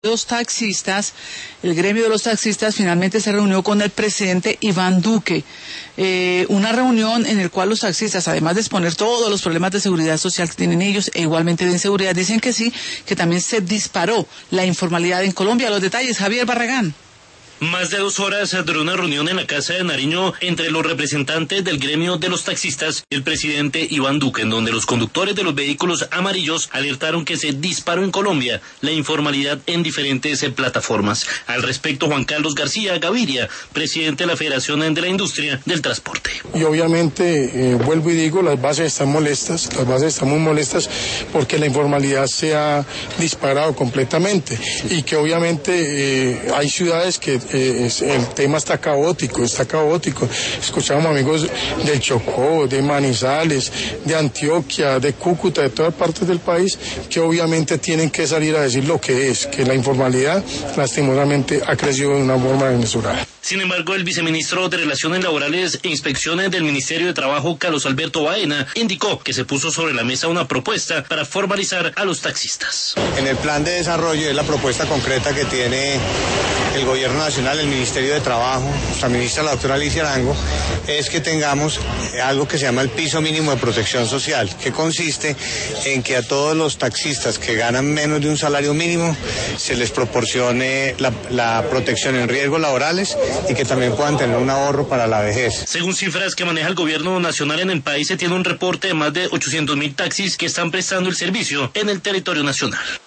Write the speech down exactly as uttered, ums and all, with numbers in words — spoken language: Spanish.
Los taxistas, el gremio de los taxistas finalmente se reunió con el presidente Iván Duque, eh, una reunión en la cual los taxistas, además de exponer todos los problemas de seguridad social que tienen ellos e igualmente de inseguridad, dicen que sí, que también se disparó la informalidad en Colombia. Los detalles, Javier Barragán. Más de dos horas duró una reunión en la Casa de Nariño entre los representantes del gremio de los taxistas y el presidente Iván Duque, en donde los conductores de los vehículos amarillos alertaron que se disparó en Colombia la informalidad en diferentes plataformas. Al respecto, Juan Carlos García Gaviria, presidente de la Federación de la Industria del Transporte. Y obviamente, eh, vuelvo y digo, las bases están molestas, las bases están muy molestas porque la informalidad se ha disparado completamente y que obviamente eh, hay ciudades que Eh, es, el tema está caótico, está caótico. Escuchamos amigos del Chocó, de Manizales, de Antioquia, de Cúcuta, de todas partes del país, que obviamente tienen que salir a decir lo que es, que la informalidad lastimosamente ha crecido de una forma desmesurada. Sin embargo, el viceministro de Relaciones Laborales e Inspecciones del Ministerio de Trabajo, Carlos Alberto Baena, indicó que se puso sobre la mesa una propuesta para formalizar a los taxistas. En el plan de desarrollo es la propuesta concreta que tiene el Gobierno Nacional, el Ministerio de Trabajo, nuestra ministra, la doctora Alicia Arango, es que tengamos algo que se llama el piso mínimo de protección social, que consiste en que a todos los taxistas que ganan menos de un salario mínimo se les proporcione la, la protección en riesgos laborales y que también puedan tener un ahorro para la vejez. Según cifras que maneja el gobierno nacional en el país, se tiene un reporte de más de ochocientos mil taxis que están prestando el servicio en el territorio nacional.